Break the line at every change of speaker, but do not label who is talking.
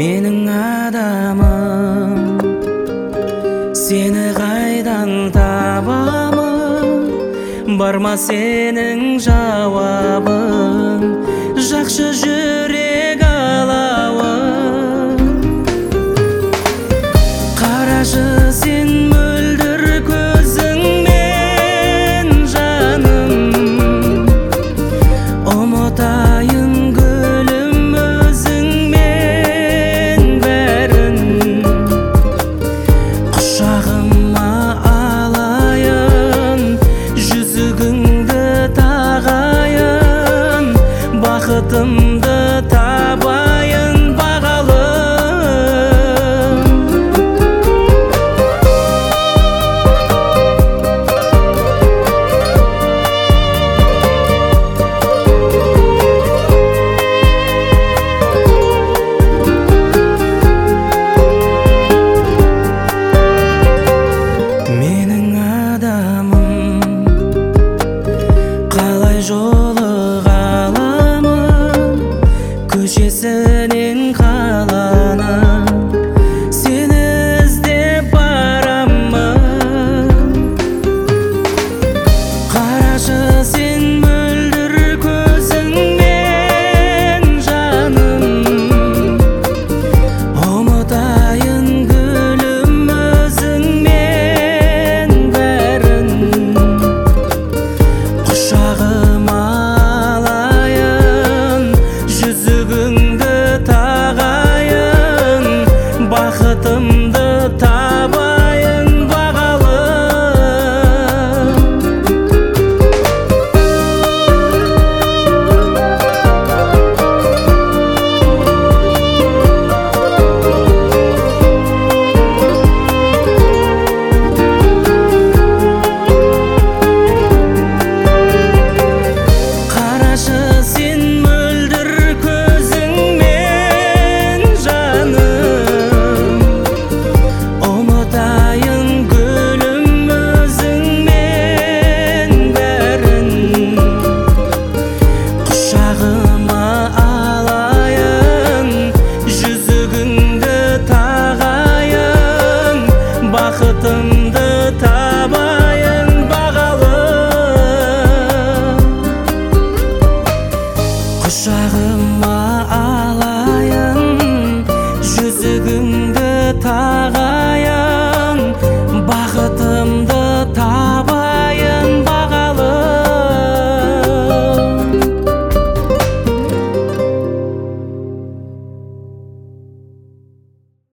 Менің адамым, сені қайдан табамын? Бар ма сенің жауабың, жақшы жүрек алауы? Қарашы сен мөлдір көзіңмен жаным, ұмытайын гүлім өзіңмен бәрін. Құшағыма алайын, жүзігіңді тағайын, бақытымды табайын бағалым. Менің адамым, қалай жолыға аламын көшесіне